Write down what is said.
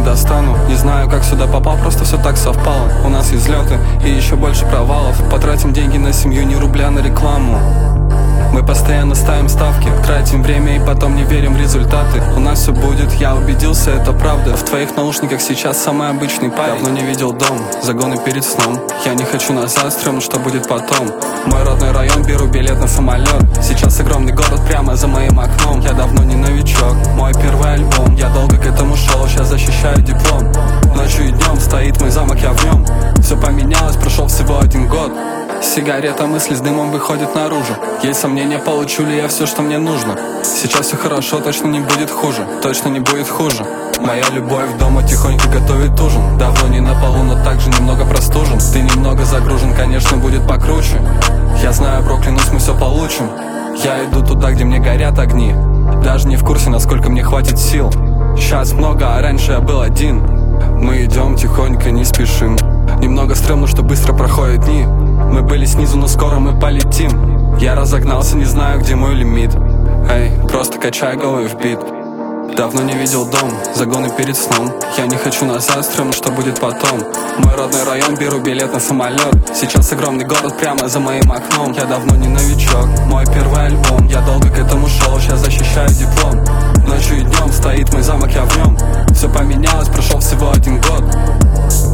достану. Не знаю, как сюда попал, просто все так совпало. У нас есть взлеты и еще больше провалов. Потратим деньги на семью, ни рубля на рекламу. Мы постоянно ставим ставки, тратим время и потом не верим в результаты. У нас все будет, я убедился, это правда. В твоих наушниках сейчас самый обычный парень. Давно не видел дом, загоны перед сном. Я не хочу назад, стрёмно, что будет потом. Мой родной район, беру билет на самолет. Сейчас огромный город прямо за моим окном. Я давно не новичок, мой первый альбом. Я долго к этому шел, сейчас защищаю диплом. Ночью и днем стоит мой замок, я в нем. Все поменялось, прошел всего 1 год. Сигарета, мысли с дымом выходят наружу. Есть сомнения, получу ли я все, что мне нужно. Сейчас все хорошо, точно не будет хуже. Точно не будет хуже. Моя любовь дома тихонько готовит ужин. Давно не на полу, но также немного простужен. Ты немного загружен, конечно, будет покруче. Я знаю, бро, клянусь, мы все получим. Я иду туда, где мне горят огни. Даже не в курсе, насколько мне хватит сил. Сейчас много, а раньше я был один. Мы идем тихонько, не спешим. Немного стрёмно, что быстро проходят дни. Мы были снизу, но скоро мы полетим. Я разогнался, не знаю, где мой лимит. Эй, просто качай головой в бит. Давно не видел дом, загоны перед сном. Я не хочу назад, стрёмно, что будет потом. Мой родной район, беру билет на самолет. Сейчас огромный город прямо за моим окном. Я давно не новичок, мой первый альбом. Я долго к этому шел, сейчас защищаю диплом. Ночью и днем стоит мой замок, я в нем. Все поменялось, прошел всего 1 год.